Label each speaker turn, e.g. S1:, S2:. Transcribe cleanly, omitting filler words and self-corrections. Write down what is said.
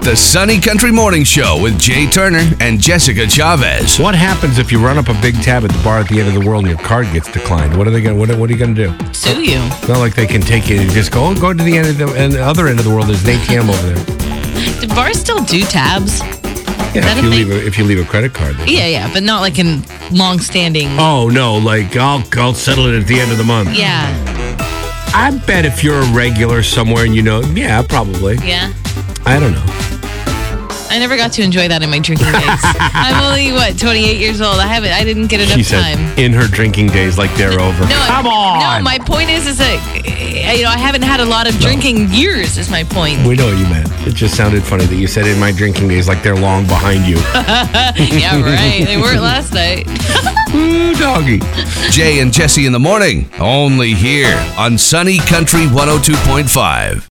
S1: The Sunny Country Morning Show with Jay Turner and Jessica Chavez.
S2: What happens if you run up a big tab at the bar at the end of the world and your card gets declined? What are they going? What are you going to do?
S3: Sue you.
S2: It's not like they can take you and just go to the end of the other end of the world. There's an ATM over there.
S3: Do bars still do tabs?
S2: Yeah, if you leave a credit card there.
S3: Yeah, but not like in long-standing.
S2: Oh no, like I'll settle it at the end of the month.
S3: Yeah.
S2: I bet if you're a regular somewhere and yeah, probably.
S3: Yeah.
S2: I don't know.
S3: I never got to enjoy that in my drinking days. I'm only 28 years old. I didn't get enough
S2: She said
S3: time.
S2: in her drinking days, like they're over. Come on.
S3: No, my point is that I haven't had a lot of drinking years. Is my point.
S2: We know what you meant. It just sounded funny that you said in my drinking days, like they're long behind you.
S3: Yeah, right. They weren't last night.
S2: Ooh, doggy.
S1: Jay and Jesse in the morning, only here on Sunny Country 102.5.